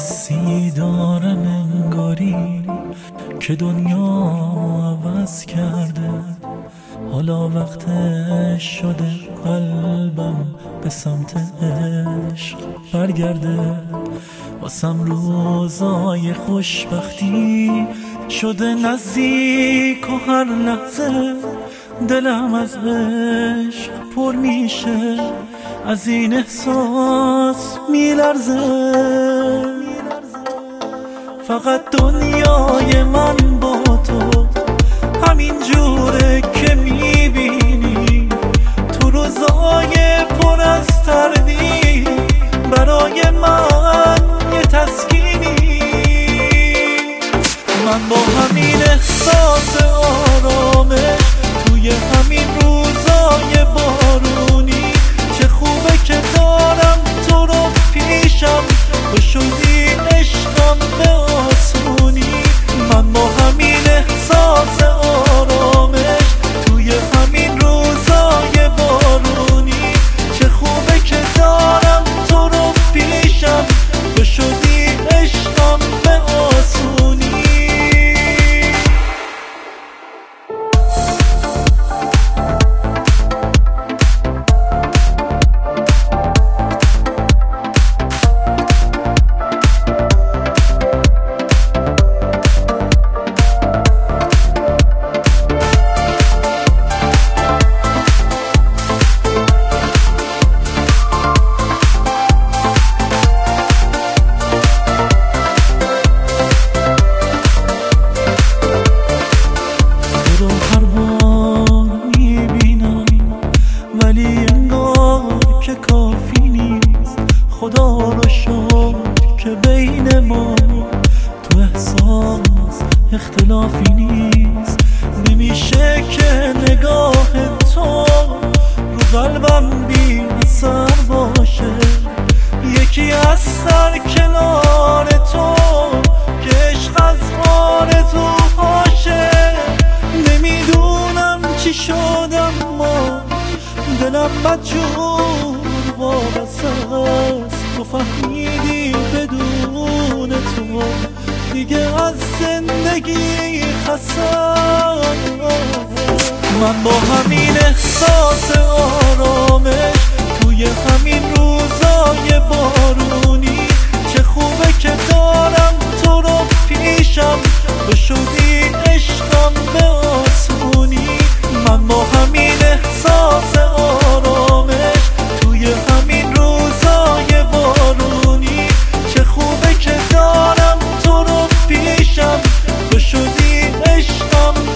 حسی دارم انگاری که دنیا عوض کرده. حالا وقتش شده قلبم به سمت عشق برگرده. واسم روزای خوشبختی شده نزدیک و هر لحظه دلم از عشق پر میشه، از این احساس میلرزه. فقط دنیای من با تو همین جوره که میبینی، تو روزای پر از تردید برای من یه تسکینی. من با همین احساس آرامش توی همین روزای بارونی، چه خوبه که دارم تو رو پیشم، تو شدی عشقم به آسونی. من با همین احساس آرامش توی همین روزای بارونی، چه خوبه که دارم تو رو پیشم، تو شدی عشقم به آسونی. که کافی نیست، خدا رو شکر که بین ما تو احساس اختلافی نیست. نمیشه که نگاه تو رو قلبم بی اثر باشه، یکی از سر کنار تو که عشق از آرزوهاشه. نمیدونم چی شدم ما، دلم بدجور وابسته است. تو فهمیدی بدون تو دیگه از زندگی خستم. من با همین احساس آرامش توی همین روزای بارونی، چه خوبه که دارم تو رو پیشم، تو شدی عشقم به آسونی. من با همین احساس آرامش توی همین روزای بارونی، چه خوبه که دارم تو رو پیشم، تو شدی عشقم